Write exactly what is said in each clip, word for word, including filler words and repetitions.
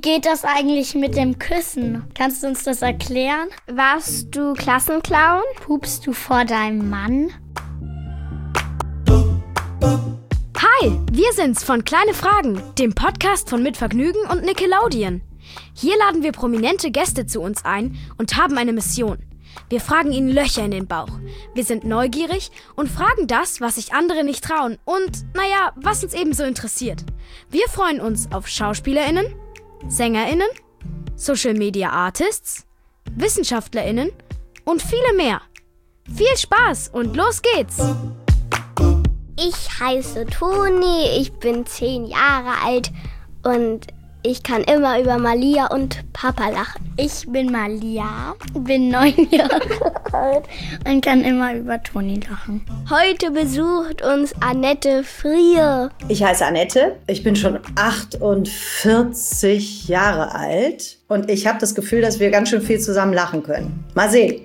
geht das eigentlich mit dem Küssen? Kannst du uns das erklären? Warst du Klassenclown? Pupst du vor deinem Mann? Hi, wir sind's von Kleine Fragen, dem Podcast von Mit Vergnügen und Nickelodeon. Hier laden wir prominente Gäste zu uns ein und haben eine Mission. Wir fragen ihnen Löcher in den Bauch. Wir sind neugierig und fragen das, was sich andere nicht trauen und, naja, was uns ebenso interessiert. Wir freuen uns auf SchauspielerInnen, SängerInnen, Social Media Artists, WissenschaftlerInnen und viele mehr. Viel Spaß und los geht's! Ich heiße Toni, ich bin zehn Jahre alt und ich kann immer über Malia und Papa lachen. Ich bin Malia, bin neun Jahre alt und kann immer über Toni lachen. Heute besucht uns Annette Frier. Ich heiße Annette, ich bin schon achtundvierzig Jahre alt und ich habe das Gefühl, dass wir ganz schön viel zusammen lachen können. Mal sehen.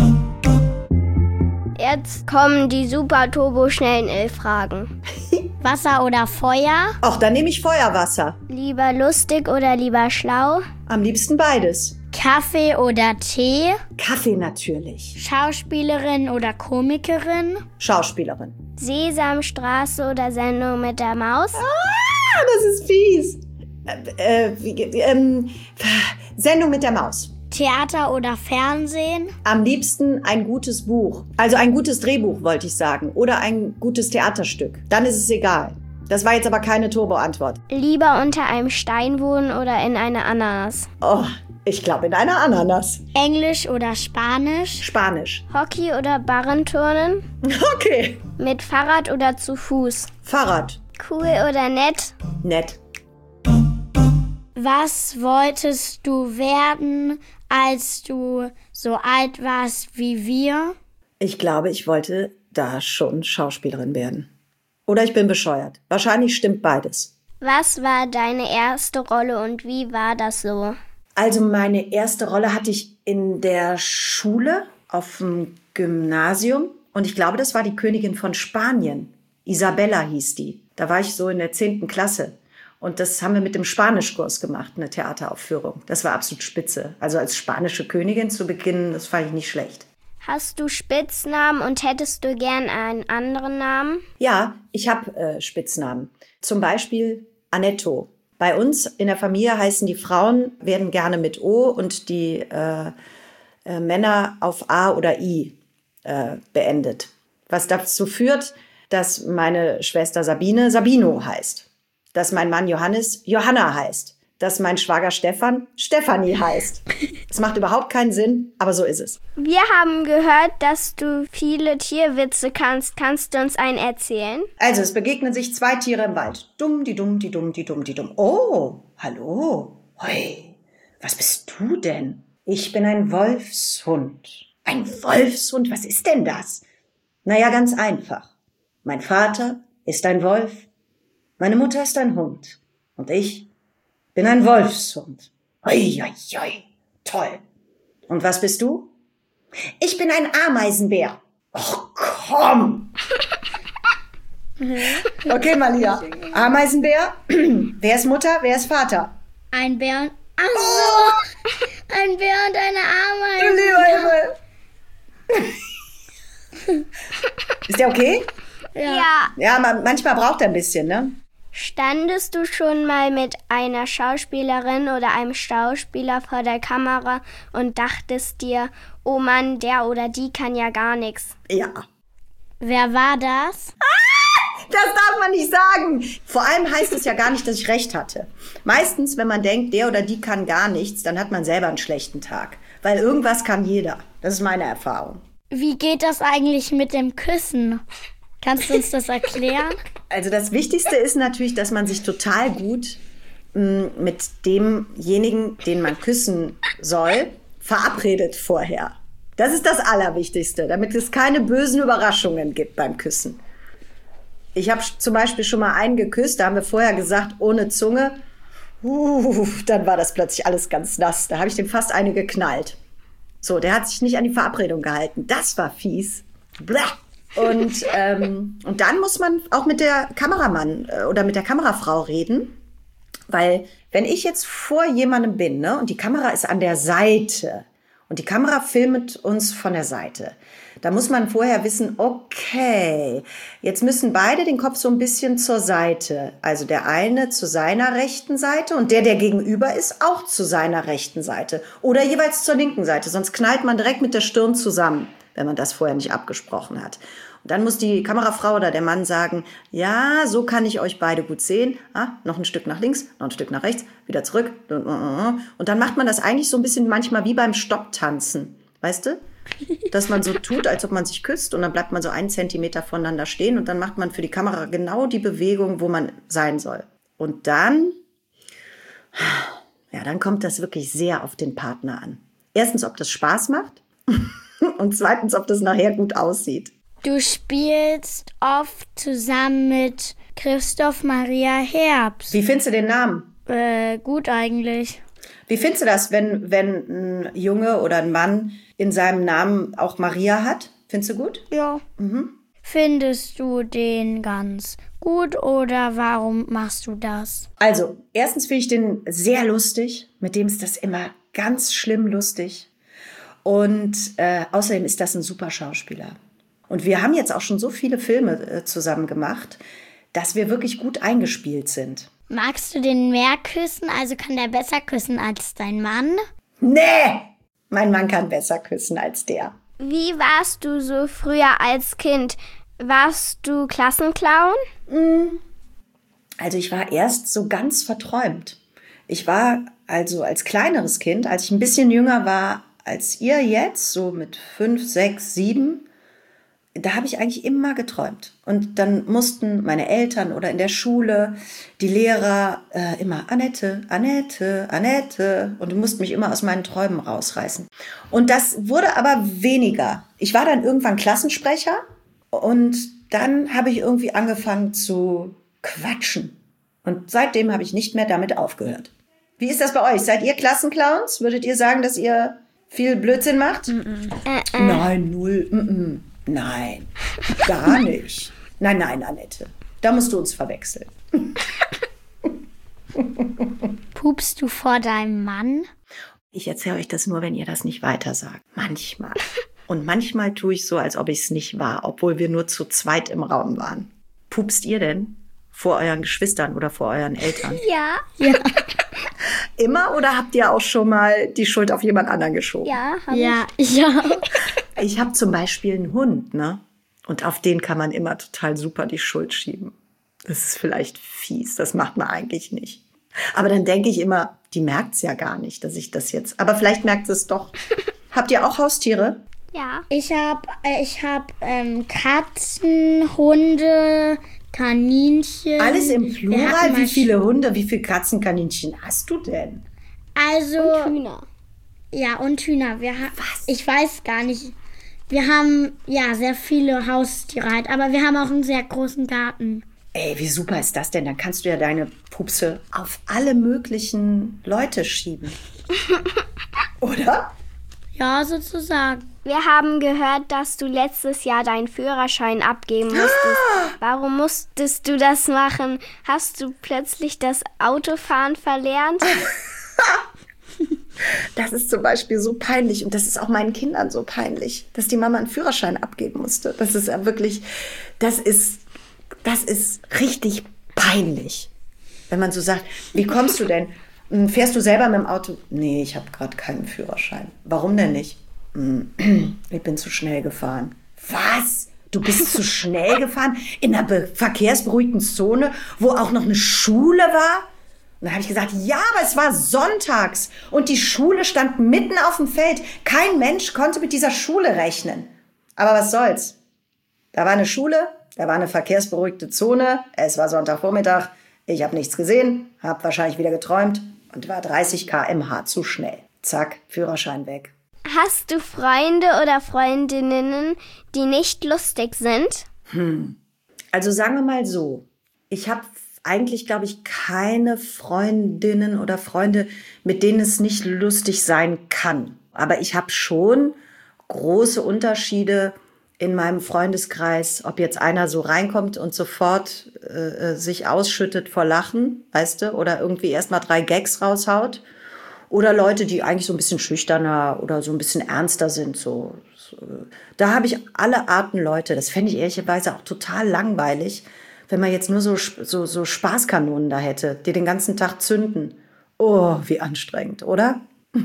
Jetzt kommen die super turbo schnellen elf Fragen. Wasser oder Feuer? Ach, dann nehme ich Feuerwasser. Lieber lustig oder lieber schlau? Am liebsten beides. Kaffee oder Tee? Kaffee natürlich. Schauspielerin oder Komikerin? Schauspielerin. Sesamstraße oder Sendung mit der Maus? Ah, das ist fies. Äh, äh, ähm, Sendung mit der Maus. Theater oder Fernsehen? Am liebsten ein gutes Buch. Also ein gutes Drehbuch, wollte ich sagen. Oder ein gutes Theaterstück. Dann ist es egal. Das war jetzt aber keine Turbo-Antwort. Lieber unter einem Stein wohnen oder in einer Ananas? Oh, ich glaube in einer Ananas. Englisch oder Spanisch? Spanisch. Hockey oder Barrenturnen? Okay. Mit Fahrrad oder zu Fuß? Fahrrad. Cool oder nett? Nett. Was wolltest du werden, als du so alt warst wie wir? Ich glaube, ich wollte da schon Schauspielerin werden. Oder ich bin bescheuert. Wahrscheinlich stimmt beides. Was war deine erste Rolle und wie war das so? Also meine erste Rolle hatte ich in der Schule auf dem Gymnasium. Und ich glaube, das war die Königin von Spanien. Isabella hieß die. Da war ich so in der zehnten Klasse. Und das haben wir mit dem Spanischkurs gemacht, eine Theateraufführung. Das war absolut spitze. Also als spanische Königin zu beginnen, das fand ich nicht schlecht. Hast du Spitznamen und hättest du gern einen anderen Namen? Ja, ich habe äh, Spitznamen. Zum Beispiel Annetto. Bei uns in der Familie heißen die Frauen, werden gerne mit O und die äh, äh, Männer auf A oder I äh, beendet. Was dazu führt, dass meine Schwester Sabine Sabino heißt. Dass mein Mann Johannes Johanna heißt. Dass mein Schwager Stefan Stefanie heißt. Es macht überhaupt keinen Sinn, aber so ist es. Wir haben gehört, dass du viele Tierwitze kannst. Kannst du uns einen erzählen? Also, es begegnen sich zwei Tiere im Wald. Dumm, die dumm, die dumm, die dumm, die dumm. Oh, hallo. Hoi, was bist du denn? Ich bin ein Wolfshund. Ein Wolfshund? Was ist denn das? Naja, ganz einfach. Mein Vater ist ein Wolf. Meine Mutter ist ein Hund und ich bin ein Wolfshund. Oi, oi, oi, toll. Und was bist du? Ich bin ein Ameisenbär. Och, komm. Okay, Malia. Ameisenbär. Wer ist Mutter, wer ist Vater? Ein Bär und... Ach so, ein Bär und eine Ameise. Du lieber Himmel. Ist der okay? Ja. Ja, man, manchmal braucht er ein bisschen, ne? Standest du schon mal mit einer Schauspielerin oder einem Schauspieler vor der Kamera und dachtest dir, oh Mann, der oder die kann ja gar nichts? Ja. Wer war das? Das darf man nicht sagen. Vor allem heißt es ja gar nicht, dass ich recht hatte. Meistens, wenn man denkt, der oder die kann gar nichts, dann hat man selber einen schlechten Tag. Weil irgendwas kann jeder. Das ist meine Erfahrung. Wie geht das eigentlich mit dem Küssen? Kannst du uns das erklären? Also das Wichtigste ist natürlich, dass man sich total gut mh, mit demjenigen, den man küssen soll, verabredet vorher. Das ist das Allerwichtigste, damit es keine bösen Überraschungen gibt beim Küssen. Ich habe zum Beispiel schon mal einen geküsst, da haben wir vorher gesagt, ohne Zunge. Uh, dann war das plötzlich alles ganz nass. Da habe ich dem fast eine geknallt. So, der hat sich nicht an die Verabredung gehalten. Das war fies. Blah. Und, ähm, und dann muss man auch mit der Kameramann äh, oder mit der Kamerafrau reden. Weil wenn ich jetzt vor jemandem bin, ne, und die Kamera ist an der Seite und die Kamera filmt uns von der Seite, da muss man vorher wissen, okay, jetzt müssen beide den Kopf so ein bisschen zur Seite. Also der eine zu seiner rechten Seite und der, der gegenüber ist, auch zu seiner rechten Seite. Oder jeweils zur linken Seite, sonst knallt man direkt mit der Stirn zusammen, wenn man das vorher nicht abgesprochen hat. Und dann muss die Kamerafrau oder der Mann sagen, ja, so kann ich euch beide gut sehen. Ah, noch ein Stück nach links, noch ein Stück nach rechts, wieder zurück. Und dann macht man das eigentlich so ein bisschen manchmal wie beim Stopptanzen, weißt du? Dass man so tut, als ob man sich küsst und dann bleibt man so einen Zentimeter voneinander stehen und dann macht man für die Kamera genau die Bewegung, wo man sein soll. Und dann, ja, dann kommt das wirklich sehr auf den Partner an. Erstens, ob das Spaß macht und zweitens, ob das nachher gut aussieht. Du spielst oft zusammen mit Christoph Maria Herbst. Wie findest du den Namen? Äh, gut eigentlich. Wie findest du das, wenn, wenn ein Junge oder ein Mann in seinem Namen auch Maria hat? Findest du gut? Ja. Mhm. Findest du den ganz gut oder warum machst du das? Also, erstens finde ich den sehr lustig. Mit dem ist das immer ganz schlimm lustig. Und äh, außerdem ist das ein super Schauspieler. Und wir haben jetzt auch schon so viele Filme äh, zusammen gemacht, dass wir wirklich gut eingespielt sind. Magst du den mehr küssen? Also kann der besser küssen als dein Mann? Nee! Mein Mann kann besser küssen als der. Wie warst du so früher als Kind? Warst du Klassenclown? Also ich war erst so ganz verträumt. Ich war also als kleineres Kind, als ich ein bisschen jünger war als ihr jetzt, so mit fünf, sechs, sieben, da habe ich eigentlich immer geträumt. Und dann mussten meine Eltern oder in der Schule die Lehrer äh, immer Annette, Annette, Annette. Und du musst mich immer aus meinen Träumen rausreißen. Und das wurde aber weniger. Ich war dann irgendwann Klassensprecher und dann habe ich irgendwie angefangen zu quatschen. Und seitdem habe ich nicht mehr damit aufgehört. Wie ist das bei euch? Seid ihr Klassenclowns? Würdet ihr sagen, dass ihr viel Blödsinn macht? Mm-mm. Äh, äh. Nein, null. Mm-mm. Nein, gar nicht. Nein, nein, Annette. Da musst du uns verwechseln. Pupst du vor deinem Mann? Ich erzähle euch das nur, wenn ihr das nicht weiter sagt. Manchmal. Und manchmal tue ich so, als ob ich es nicht war, obwohl wir nur zu zweit im Raum waren. Pupst ihr denn vor euren Geschwistern oder vor euren Eltern? Ja. Ja. Immer oder habt ihr auch schon mal die Schuld auf jemand anderen geschoben? Ja, hab Ja, ja. Ich habe zum Beispiel einen Hund, ne? Und auf den kann man immer total super die Schuld schieben. Das ist vielleicht fies, das macht man eigentlich nicht. Aber dann denke ich immer, die merkt's ja gar nicht, dass ich das jetzt... Aber vielleicht merkt es doch. Habt ihr auch Haustiere? Ja. Ich habe ich hab, ähm, Katzen, Hunde, Kaninchen. Alles im Wir Plural? hatten mal Wie viele Hunde, wie viele Katzenkaninchen hast du denn? Also, Hühner. ja, und Hühner. Wir ha- Ich weiß gar nicht. Wir haben, ja, sehr viele Haustiere halt, aber wir haben auch einen sehr großen Garten. Ey, wie super ist das denn? Dann kannst du ja deine Pupse auf alle möglichen Leute schieben. Oder? Ja, sozusagen. Wir haben gehört, dass du letztes Jahr deinen Führerschein abgeben musstest. Warum musstest du das machen? Hast du plötzlich das Autofahren verlernt? Das ist zum Beispiel so peinlich und das ist auch meinen Kindern so peinlich, dass die Mama einen Führerschein abgeben musste. Das ist ja wirklich, das ist, das ist richtig peinlich. Wenn man so sagt, wie kommst du denn? Fährst du selber mit dem Auto? Nee, ich habe gerade keinen Führerschein. Warum denn nicht? Ich bin zu schnell gefahren. Was? Du bist zu schnell gefahren? In einer be- verkehrsberuhigten Zone, wo auch noch eine Schule war? Und dann habe ich gesagt, ja, aber es war sonntags und die Schule stand mitten auf dem Feld. Kein Mensch konnte mit dieser Schule rechnen. Aber was soll's? Da war eine Schule, da war eine verkehrsberuhigte Zone, es war Sonntagvormittag, ich habe nichts gesehen, habe wahrscheinlich wieder geträumt und war dreißig Kilometer pro Stunde zu schnell. Zack, Führerschein weg. Hast du Freunde oder Freundinnen, die nicht lustig sind? Hm. Also sagen wir mal so, ich habe eigentlich, glaube ich, keine Freundinnen oder Freunde, mit denen es nicht lustig sein kann. Aber ich habe schon große Unterschiede in meinem Freundeskreis, ob jetzt einer so reinkommt und sofort äh, sich ausschüttet vor Lachen, weißt du, oder irgendwie erst mal drei Gags raushaut. Oder Leute, die eigentlich so ein bisschen schüchterner oder so ein bisschen ernster sind. So, so. Da habe ich alle Arten Leute. Das fände ich ehrlicherweise auch total langweilig, wenn man jetzt nur so, so, so Spaßkanonen da hätte, die den ganzen Tag zünden. Oh, wie anstrengend, oder?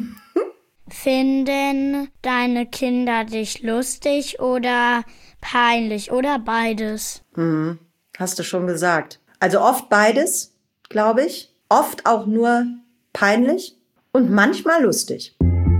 Finden deine Kinder dich lustig oder peinlich oder beides? Hm, hast du schon gesagt. Also oft beides, glaube ich. Oft auch nur peinlich und manchmal lustig.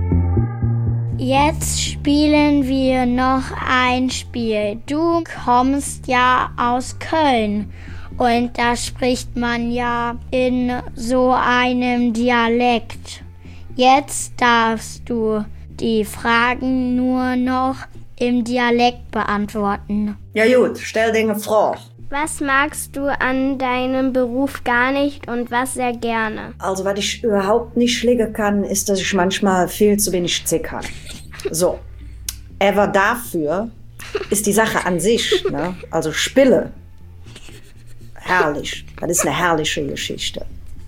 Jetzt spielen wir noch ein Spiel. Du kommst ja aus Köln und da spricht man ja in so einem Dialekt. Jetzt darfst du die Fragen nur noch im Dialekt beantworten. Ja gut, stell dir eine Frage. Was magst du an deinem Beruf gar nicht und was sehr gerne? Also, was ich überhaupt nicht schlägen kann, ist, dass ich manchmal viel zu wenig zick habe. So, aber dafür ist die Sache an sich, ne? Also Spille, herrlich. Das ist eine herrliche Geschichte.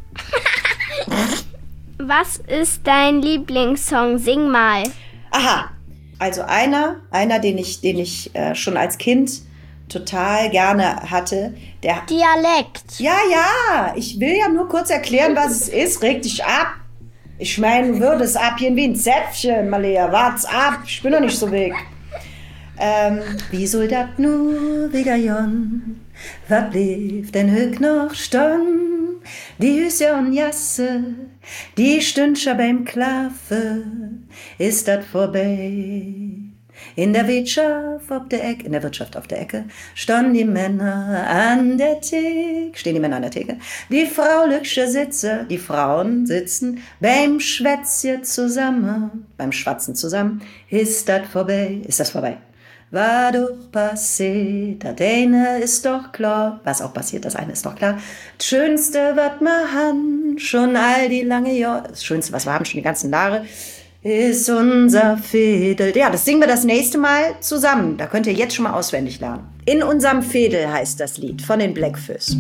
Was ist dein Lieblingssong? Sing mal. Aha, also einer, einer, den ich, den ich äh, schon als Kind total gerne hatte, der... Dialekt. Ja, ja, ich will ja nur kurz erklären, was es ist. Reg dich ab. Ich meine, du würdest abgehen wie ein Zäpfchen, Malia. Wart's ab, ich bin doch nicht so weg. Ähm, wie soll dat nur wieder jon? Was blieb denn höch noch stehen? Die Hüse und Jasse, die Stündcher beim Klafe, ist dat vorbei. In der Wirtschaft auf der Ecke, in der Wirtschaft auf der Ecke, standen die Männer an der Theke, stehen die Männer an der Theke, die Frauliche sitze, die Frauen sitzen beim Schwätzchen zusammen, beim Schwatzen zusammen, ist dat vorbei, ist das vorbei. War doch passiert, das eine ist doch klar, was auch passiert, das eine ist doch klar. Das Schönste, was wir haben, schon all die lange Jahre, das Schönste, was wir haben, schon die ganzen Jahre, ist unser Fädel. Ja, das singen wir das nächste Mal zusammen. Da könnt ihr jetzt schon mal auswendig lernen. In unserem Fädel heißt das Lied von den Blackfoes.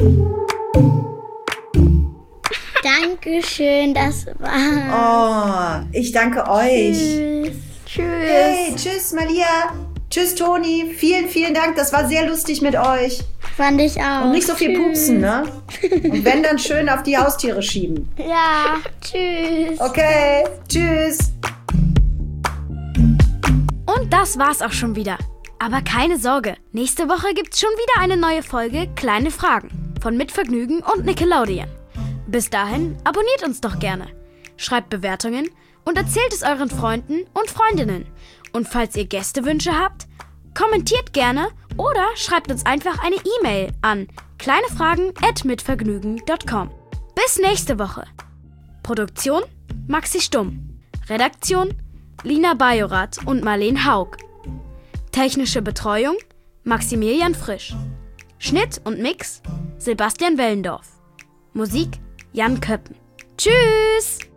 Dankeschön, das war... Oh, ich danke euch. Tschüss. Tschüss. Hey, tschüss Malia. Tschüss Toni. Vielen, vielen Dank. Das war sehr lustig mit euch. Fand ich auch. Und nicht so viel Tschüss. pupsen, ne? Und wenn, dann schön auf die Haustiere schieben. Ja, tschüss. Okay, tschüss. Und das war's auch schon wieder. Aber keine Sorge, nächste Woche gibt's schon wieder eine neue Folge Kleine Fragen von Mitvergnügen und Nickelodeon. Bis dahin abonniert uns doch gerne, schreibt Bewertungen und erzählt es euren Freunden und Freundinnen. Und falls ihr Gästewünsche habt, kommentiert gerne oder schreibt uns einfach eine E-Mail an kleinefragen at mitvergnügen punkt com. Bis nächste Woche. Produktion Maxi Stumm. Redaktion Lina Bajorath und Marleen Haug. Technische Betreuung Maximilian Frisch. Schnitt und Mix Sebastian Wellendorf. Musik Jan Köppen. Tschüss!